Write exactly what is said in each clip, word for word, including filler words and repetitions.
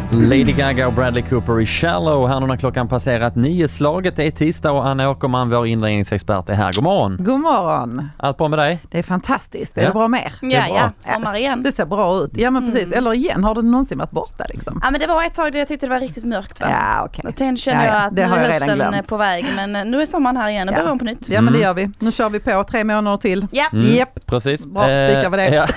Lady Gaga och Bradley Cooper i Shallow. Här nu när klockan passerat nio slaget. Det är tisdag och Anna Åkerman, vår inredningsexpert, är här. God morgon. God morgon. Allt bra med dig? Det är fantastiskt. Det Ja. är bra mer. Ja, är bra. ja. Sommar igen. Det ser bra ut. Ja, men precis. Mm. Eller igen, har det någonsin varit borta liksom? Ja, men det var ett tag där jag tyckte det var riktigt mörkt, va? Ja, okej. Då tänkte, kände Ja, ja. jag att Det nu har är jag redan hösten glömt. på väg. Men nu är sommaren här igen och Ja. börjar om på nytt. Ja, men det Mm. gör vi. Nu kör vi på tre månader till. Ja. Mm. Japp. Precis. Bra, spikar vi det. ja.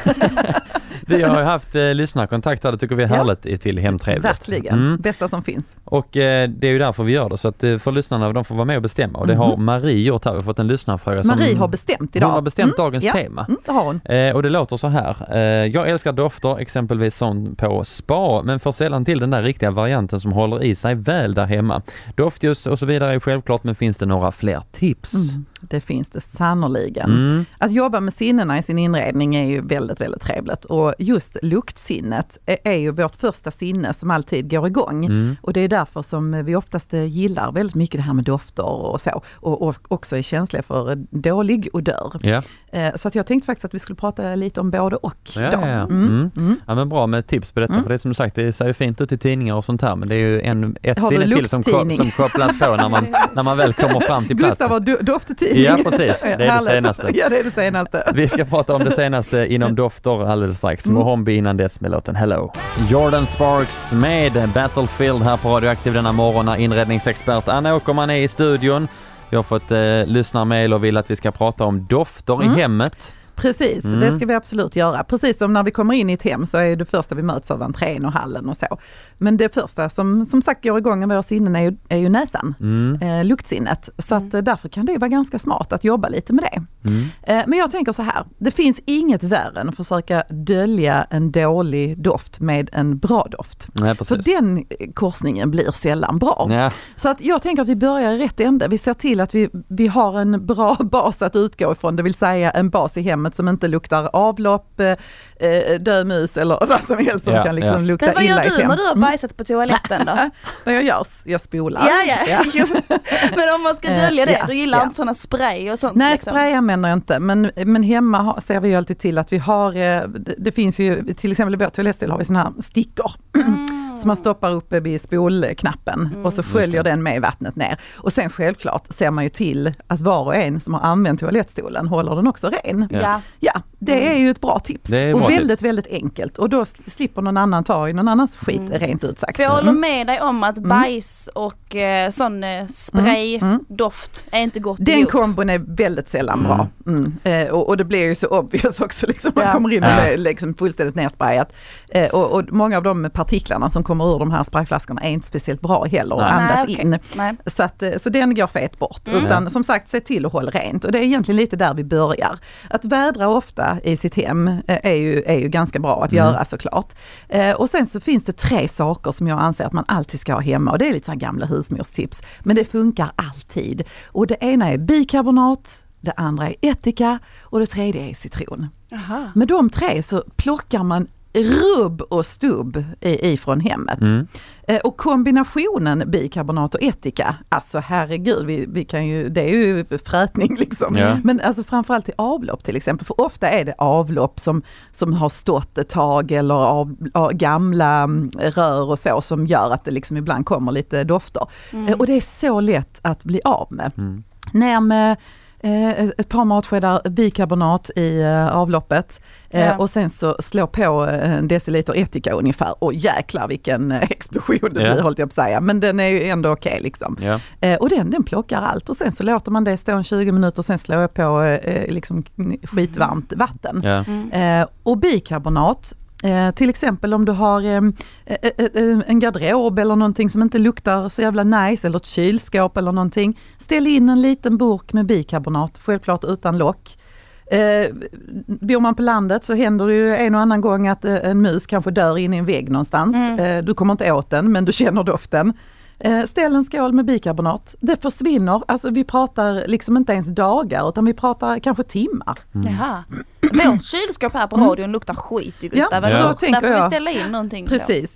Vi har ju haft eh, lyssnarkontakt här, det tycker vi är Ja. härligt i till Hemtrevligt. Verkligen. Mm. Bästa som finns. Och eh, det är ju därför vi gör det, så att eh, för lyssnarna, de får vara med och bestämma. Och det har Marie gjort här, vi har fått en lyssnarfråga. Som Marie har bestämt idag. Hon har bestämt Mm. dagens Ja. tema. Mm, det har hon. Eh, och det låter så här. Eh, jag älskar dofter, exempelvis sån på spa, men får sällan till den där riktiga varianten som håller i sig väl där hemma. Doftljus och så vidare är självklart, men finns det några fler tips? Mm. Det finns det sannoliken. Mm. Att jobba med sinnena i sin inredning är ju väldigt, väldigt trevligt. Och just luktsinnet är, är ju vårt första sinne som alltid går igång. Mm. Och det är därför som vi oftast gillar väldigt mycket det här med dofter och så. Och, och också är känsliga för dålig odör. Ja. Eh, så att jag tänkte faktiskt att vi skulle prata lite om både och. Ja, då. ja, ja. Mm. Mm. Mm. Ja, men bra med tips på detta, Mm. för det är som du sagt, det ser ju fint ut i tidningar och sånt här, men det är ju en, ett Har du sinne till som, ko- lukttidning? som kopplas på när man, när man väl kommer fram till platsen. Gustav har do- doftetidning. Ja, precis. Det är det Härligt. senaste. Ja, det är det senaste. Vi ska prata om det senaste inom dofter alldeles strax. Mm. Mohombi innan dess med låten Hello. Jordan Sparks med Battlefield här på Radioaktiv denna morgon när inredningsexpert Anna Åkerman är i studion. Vi har fått eh, lyssnarmail och vill att vi ska prata om dofter Mm. i hemmet. Precis, Mm. det ska vi absolut göra. Precis som när vi kommer in i ett hem så är det första vi möts av entrén och hallen och så. Men det första som som sagt går igång i våra sinnen är ju, är ju näsan, Mm. eh, luktsinnet. Så att, eh, därför kan det vara ganska smart att jobba lite med det. Mm. Eh, men jag tänker så här, det finns inget värre än att försöka dölja en dålig doft med en bra doft. Nej, För precis. den korsningen blir sällan bra. Ja. Så att jag tänker att vi börjar i rätt ände. Vi ser till att vi, vi har en bra bas att utgå ifrån, det vill säga en bas i hemmet som inte luktar avlopp, eh, död mus eller vad som helst som Ja, kan liksom ja. lukta Men vad illa gör i du ett hem. när du har Mm. bajsat på toaletten då? Vad jag gör? Jag spolar. Ja, ja. Jo. Men om man ska dölja det, Eh, ja, du gillar ja. inte sådana spray och sånt? Nej, liksom. spray använder jag inte, men, men hemma har, ser vi ju alltid till att vi har, eh, det, det finns ju, till exempel i vår toalettstil har vi såna här stickor. Mm. Som man stoppar uppe vid spolknappen Mm. och så sköljer den med vattnet ner. Och sen självklart ser man ju till att var och en som har använt toalettstolen håller den också ren. Ja. Ja. Ja, det är ju ett bra tips. Det är och bra väldigt, tips. väldigt enkelt. Och då slipper någon annan ta i någon annans skit, Mm. rent ut sagt. För jag håller Mm. med dig om att bajs och eh, sån eh, spray, Mm, mm. doft är inte gott Den ihop. kombon är väldigt sällan bra. Mm. Eh, och, och det blir ju så obvious också, liksom, man Ja. kommer in och Ja. det är liksom fullständigt nersprayat. Eh, och, och många av de partiklarna som kommer ur de här sprayflaskorna är inte speciellt bra heller att Nej. andas Nej, okej. in. Nej. Så, att, eh, så den går fet bort. Mm. Utan som sagt, se till att hålla rent. Och det är egentligen lite där vi börjar. Att vädra ofta i sitt hem eh, är, ju, är ju ganska bra att Mm. göra såklart. Eh, och sen så finns det tre saker som jag anser att man alltid ska ha hemma. Och det är lite så här gamla husmorstips. Men det funkar alltid. Och det ena är bikarbonat, det andra är ättika och det tredje är citron. Aha. Med de tre så plockar man rubb och stubb i, ifrån hemmet. Mm. Eh, och kombinationen bikarbonat och ättika, alltså herregud, vi, vi kan ju, det är ju frätning liksom. Ja. Men alltså framförallt i avlopp till exempel, för ofta är det avlopp som, som har stått ett tag eller av, av gamla mm, rör och så som gör att det liksom ibland kommer lite dofter. Mm. Eh, och det är så lätt att bli av med. Mm. Ner med eh, ett par matskedar bikarbonat i eh, avloppet eh, Ja. och sen så slå på en deciliter ättika ungefär och jäklar vilken eh, explosion det Ja. blir, hållt jag på att säga. Men den är ju ändå okej okay, liksom. Ja. Eh, och den, den plockar allt och sen så låter man det stå en tjugo minuter och sen slår jag på eh, liksom skitvarmt vatten. Ja. Mm. Eh, och bikarbonat, eh, till exempel om du har eh, eh, eh, en garderob eller någonting som inte luktar så jävla nice, eller ett kylskåp eller någonting. Ställ in en liten burk med bikarbonat, självklart utan lock. Eh, bor man på landet så händer det ju en och annan gång att eh, en mus kanske dör in i en vägg någonstans. Mm. Eh, du kommer inte åt den, men du känner doften. Eh, ställ en skål med bikarbonat. Det försvinner, alltså vi pratar liksom inte ens dagar utan vi pratar kanske timmar. Jaha. Vårt kylskåp här på radion luktar skit, Gustav. Ja, Ja, då Där tänker får vi jag. ställa in någonting. Precis. Då. Mm.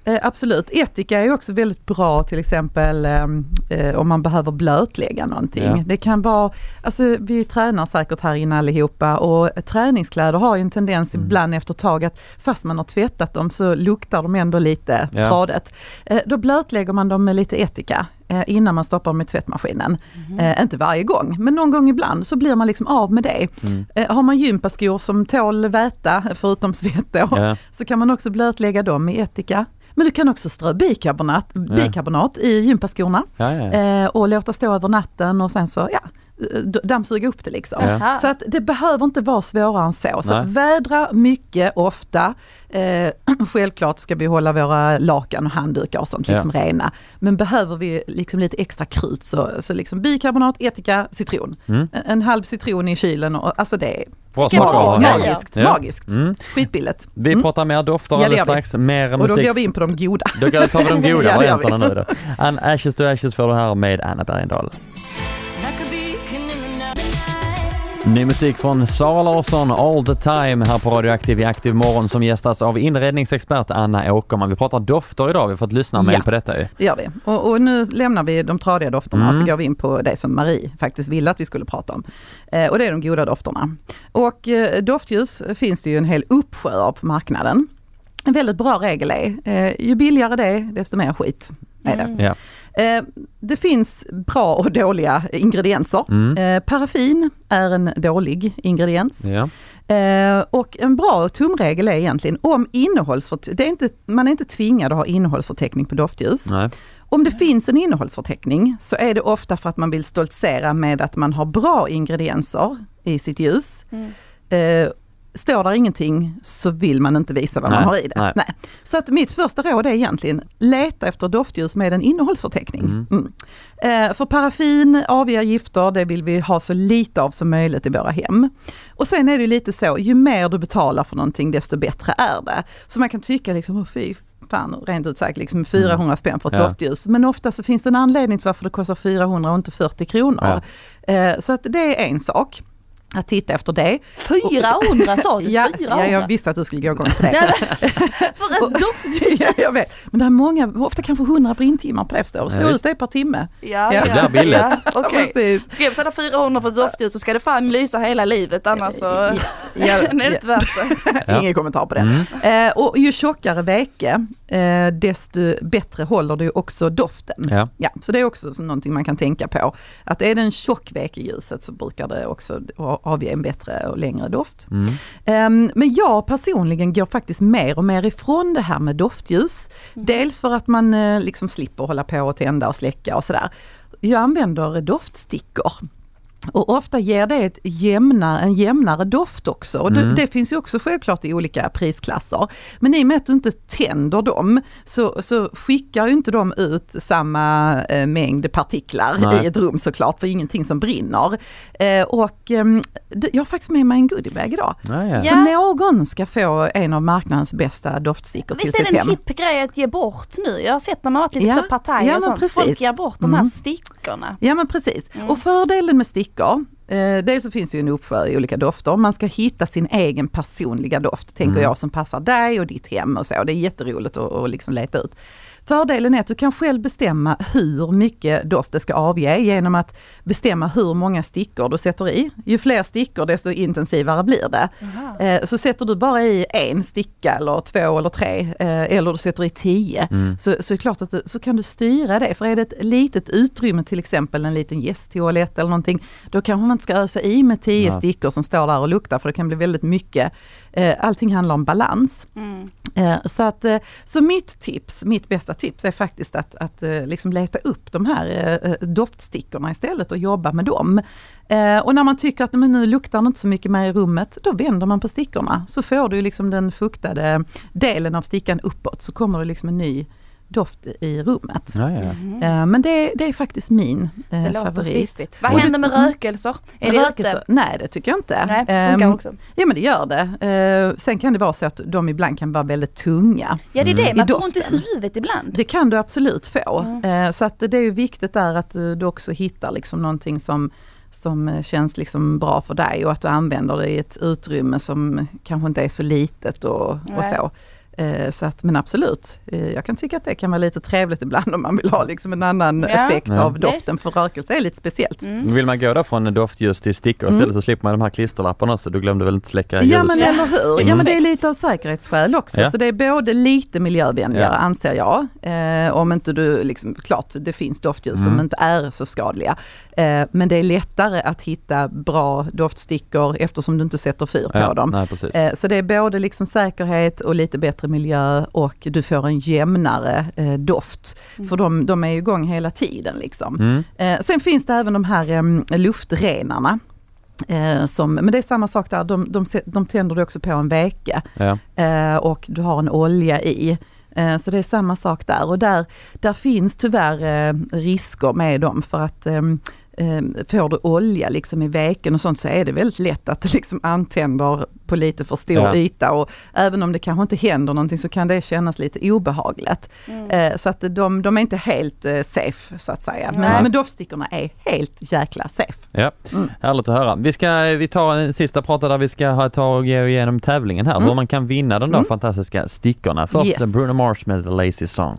Eh, absolut. Etika är också väldigt bra till exempel eh, om man behöver blötlägga någonting. Ja. Det kan vara, alltså vi tränar säkert här inne allihopa och träningskläder har ju en tendens mm. ibland efter ett tag att fast man har tvättat dem så luktar de ändå lite ja. tradigt. Eh, då blötlägger man dem med lite etika eh, innan man stoppar dem i tvättmaskinen. Mm. Eh, inte varje gång, men någon gång ibland så blir man liksom av med det. Mm. Eh, har man gympaskor som tål väta förutom svett då, ja. så kan man också blötlägga dem med etika. Men du kan också strö bikarbonat, ja. bikarbonat i gympaskorna ja, ja, ja. Eh, och låta stå över natten och sen så ja, dammsuga upp det liksom. Ja. Så att det behöver inte vara svårare än så. Så vädra mycket ofta. Eh, självklart ska vi hålla våra lakan och handdukar och sånt liksom ja. rena. Men behöver vi liksom lite extra krut så, så liksom bikarbonat, etika, citron. Mm. En, en halv citron i kylen och alltså det är bra mag- magiskt. Ja. magiskt. Mm. Skitbilligt. Vi mm. pratar mer dofter ja, alldeles strax. Mer musik. Och då går vi in på de goda. Då tar vi de goda ja, varianterna nu då. And Ashes to Ashes får du här med Anna Bergendahl. Ny musik från Sara Larsson, All the time, här på Radioaktiv i Aktiv morgon som gästas av inredningsexpert Anna Åkerman. Vi pratar dofter idag, vi har fått lyssna ja, på detta ju. Det gör vi. Och, och nu lämnar vi de tradiga dofterna mm. och så går vi in på det som Marie faktiskt ville att vi skulle prata om. Eh, och det är de goda dofterna. Och eh, doftljus finns det ju en hel uppsjö av på marknaden. En väldigt bra regel är, eh, ju billigare det är, desto mer skit är det. Mm. Ja. Eh, det finns bra och dåliga ingredienser. Mm. Eh, paraffin är en dålig ingrediens. Ja. Eh, och en bra tumregel är egentligen om innehållsförteckning, det är inte, man är inte tvingad att ha innehållsförteckning på doftljus. Nej. Om det finns en innehållsförteckning så är det ofta för att man vill stoltsera med att man har bra ingredienser i sitt ljus. Mm. Eh, Står där ingenting så vill man inte visa vad nej, man har i det. Nej. Nej. Så att mitt första råd är egentligen leta efter doftljus med en innehållsförteckning. Mm. Mm. Eh, för paraffin, aviga gifter, det vill vi ha så lite av som möjligt i våra hem. Och sen är det lite så, ju mer du betalar för någonting desto bättre är det. Så man kan tycka liksom, oh, fy fan, rent ut sagt liksom fyrahundra mm. spänn för ett ja. doftljus. Men ofta så finns det en anledning till varför det kostar fyrahundra och inte fyrtio kronor. Ja. Eh, så att det är en sak. Att titta efter det. fyrahundra sa du? Ja, ja, jag visste att du skulle gå igång på det. För ett doftljus. Ja, jag vet. Men det är många, ofta kanske hundra brintimmar på det förstår. Slå ut det per timme. Ja, ja. ja. Det blir billigt. Ja, okay. Ska jag betala fyrahundra för ett doftljus så ska det fan lysa hela livet. Annars så ja, ja, är det inte värt det. Ja. Ingen kommentar på det. Mm. Eh, och ju tjockare väke, eh, desto bättre håller det ju också doften. Ja. Ja, så det är också så någonting man kan tänka på. Att är det en tjock väke i ljuset så brukar det också avge en bättre och längre doft. Mm. Um, men jag personligen går faktiskt mer och mer ifrån det här med doftljus. Mm. Dels för att man uh, liksom slipper hålla på och tända och släcka och sådär. Jag använder doftstickor. Och ofta ger det ett jämna, en jämnare doft också. Och mm. det, det finns ju också självklart i olika prisklasser. Men i och med att du inte tänder dem så, så skickar ju inte de ut samma eh, mängd partiklar Nej. i ett rum såklart. För ingenting som brinner. Eh, och eh, jag har faktiskt med mig en goodiebag idag. Ja, ja. Så ja. någon ska få en av marknadens bästa doftstickor till sitt hem. Visst är det en hipp grej att ge bort nu? Jag har sett när man har varit lite ja. så partaj ja, och sånt. Precis. Folk ger bort de mm. här stickorna. Ja men precis. Mm. Och fördelen med stickor Eh, dels så finns ju en uppsjö i olika dofter. Man ska hitta sin egen personliga doft, tänker mm. jag, som passar dig och ditt hem och så. Det är jätteroligt att, att liksom leta ut. Fördelen är att du kan själv bestämma hur mycket doft det ska avge genom att bestämma hur många stickor du sätter i. Ju fler stickor desto intensivare blir det. Eh, så sätter du bara i en sticka eller två eller tre eh, eller du sätter i tio mm. så, så är det klart att du, så kan du styra det. För är det ett litet utrymme, till exempel en liten gästtoalett eller någonting, då kanske man inte ska ösa i med tio ja. stickor som står där och luktar, för det kan bli väldigt mycket. Eh, allting handlar om balans. Mm. Eh, så, att, eh, så mitt tips, mitt bästa tips är faktiskt att, att eh, liksom leta upp de här eh, doftstickorna istället och jobba med dem. Eh, och när man tycker att men nu luktar det inte så mycket mer i rummet, då vänder man på stickorna. Så får du liksom den fuktade delen av stickan uppåt, så kommer det liksom en ny doft i rummet. Ja, ja. Mm. Men det, det är faktiskt min eh, det favorit. Fiffigt. Vad händer med rökelser? Är det rökelser? Ute? Nej, det tycker jag inte. Nej, det funkar um, också. Ja, men det gör det. Uh, sen kan det vara så att de ibland kan vara väldigt tunga. Ja, det är det. Mm. Man får ont i huvudet ibland. Det kan du absolut få. Mm. Uh, så att det är ju viktigt där att uh, du också hittar liksom någonting som som känns liksom bra för dig och att du använder det i ett utrymme som kanske inte är så litet och, och så. Eh, så att, men absolut, eh, jag kan tycka att det kan vara lite trevligt ibland om man vill ha liksom en annan ja. effekt ja. av doften, för rökelse är lite speciellt. Mm. Vill man gå där från doftljus till stickor istället mm. så slipper man de här klisterlapparna också. Du glömde väl inte släcka ljus? Ja men eller hur, Mm. ja men det är lite av säkerhetsskäl också, ja. så det är både lite miljövänligare ja. anser jag, eh, om inte du liksom, klart det finns doftljus mm. som inte är så skadliga, eh, men det är lättare att hitta bra doftstickor eftersom du inte sätter fyr på ja. dem. Nej, precis. Eh, så det är både liksom säkerhet och lite bättre miljö, och du får en jämnare eh, doft. Mm. För de, de är ju igång hela tiden liksom. Mm. Eh, sen finns det även de här eh, luftrenarna. Eh, som, men det är samma sak där, de, de, de tänder du också på en vecka. Ja. Eh, och du har en olja i. Eh, så det är samma sak där. Och där, där finns tyvärr eh, risker med dem, för att eh, får du olja liksom i väken och sånt, så är det väldigt lätt att det liksom antänder på lite för stor ja. yta, och även om det kanske inte händer någonting så kan det kännas lite obehagligt. Mm. Eh, så att de, de är inte helt eh, safe så att säga. Men, mm. men doftstickorna är helt jäkla safe. Ja, mm. härligt att höra. Vi, ska, vi tar en sista prata där vi ska ha ta och gå igenom tävlingen här, mm. hur man kan vinna de där mm. fantastiska stickorna. Först yes. Bruno Mars med The Lazy Song.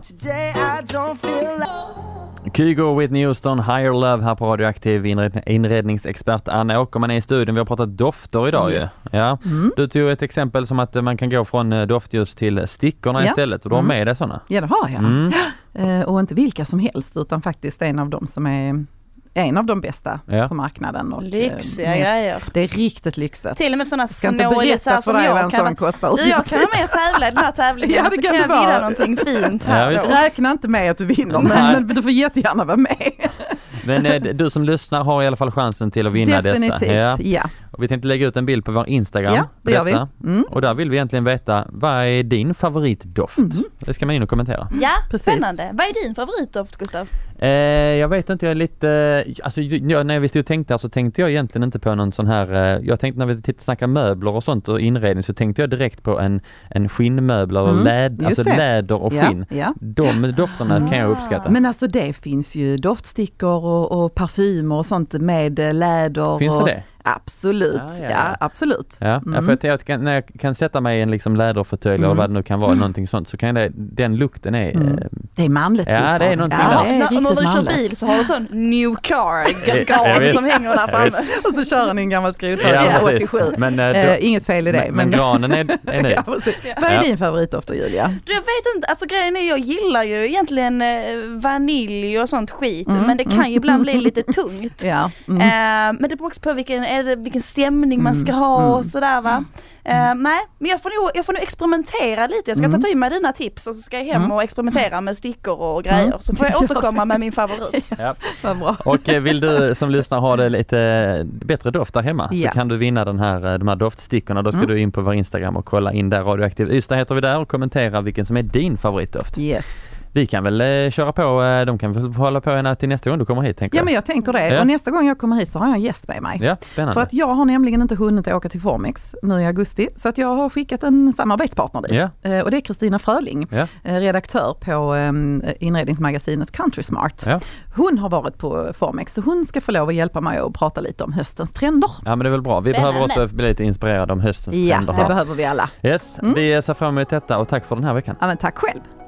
Kygo, Whitney Houston, Higher Love här på Radioaktiv. Inred- inredningsexpert Anna Åkerman är i studion. Vi har pratat dofter idag yes. ju. Ja. Mm. Du tog ett exempel som att man kan gå från doftljus till stickorna ja. istället, och du har mm. med det sådana. Ja, det har jag. Mm. Uh, och inte vilka som helst, utan faktiskt en av dem som är en av de bästa ja. på marknaden. Och lyxiga grejer. Det är riktigt lyxigt. Till och med sådana snålisar som jag kan. Kostar. Du, jag kan vara med och tävla i den här tävlingen, ja, så kan jag vinna någonting fint här. Ja, räkna inte med att du vinner, men, men du får jättegärna vara med. Men eh, du som lyssnar har i alla fall chansen till att vinna definitivt, dessa. Ja. ja. Och vi tänkte lägga ut en bild på vår Instagram. Ja, det gör vi. Mm. Och där vill vi egentligen veta, vad är din favoritdoft? Mm. Det ska man in och kommentera. Ja, precis. Spännande. Vad är din favoritdoft, Gustav? Eh, jag vet inte, jag är lite... Alltså, jag, när jag visste och tänkte här så tänkte jag egentligen inte på någon sån här... Eh, jag tänkte när vi tittade snackar möbler och sånt och inredning, så tänkte jag direkt på en, en skinnmöbel eller mm. läd, alltså läder och skinn. Ja, ja. De dofterna ah. kan jag uppskatta. Men alltså det finns ju doftstickor och, och parfymer och sånt med läder. Finns det och, det? Absolut, ja, ja, ja. ja absolut. Ja, mm. ja, för att jag kan, när jag kan sätta mig i en liksom läderfåtölj mm. eller vad det nu kan vara, mm. någonting sånt, så kan det, den lukten är... Mm. Det är manligt. Ja, Gustav. Det är någonting ja, där. är när, när du kör bil så har du sån new car garn som hänger där framme. Och så kör han i en gammal skrotare ja, åttiosju. Men, äh, då, äh, inget fel i det. Men, men granen är, är ny. ja, ja. Vad är din favoritdoft då, Julia? Du, jag vet inte, alltså grejen är, jag gillar ju egentligen eh, vanilj och sånt skit, mm. men det kan ju ibland bli lite tungt. Ja. Mm. Eh, men det beror också på vilken, är det, vilken stämning man ska ha mm. och sådär va. Mm. Uh, nej, men jag får, nog, jag får nog experimentera lite. Jag ska mm. ta till mig dina tips och så ska jag hem mm. och experimentera med stickor och grejer. Mm. Så får jag återkomma med min favorit. Ja. Vad bra. Och vill du som lyssnar ha det lite bättre doft där hemma ja. så kan du vinna den här, de här doftstickorna. Då ska mm. du in på vår Instagram och kolla in där. Radioaktiv Ystad heter vi där, och kommentera vilken som är din favoritdoft. Yes. Vi kan väl eh, köra på, eh, de kan väl hålla på ena till nästa gång du kommer hit, tänker jag. Ja, men jag tänker det. Ja. Och nästa gång jag kommer hit så har jag en gäst med mig. Ja, spännande. För att jag har nämligen inte hunnit åka till Formex nu i augusti, så att jag har skickat en samarbetspartner dit. Ja. Eh, och det är Kristina Fröling, ja. eh, redaktör på eh, inredningsmagasinet Country Smart. Ja. Hon har varit på Formex, så hon ska få lov att hjälpa mig att prata lite om höstens trender. Ja, men det är väl bra. Vi spännande. behöver också bli lite inspirerade om höstens ja, trender. Ja, det här. behöver vi alla. Yes, mm. vi ser fram emot detta och tack för den här veckan. Ja, men tack själv.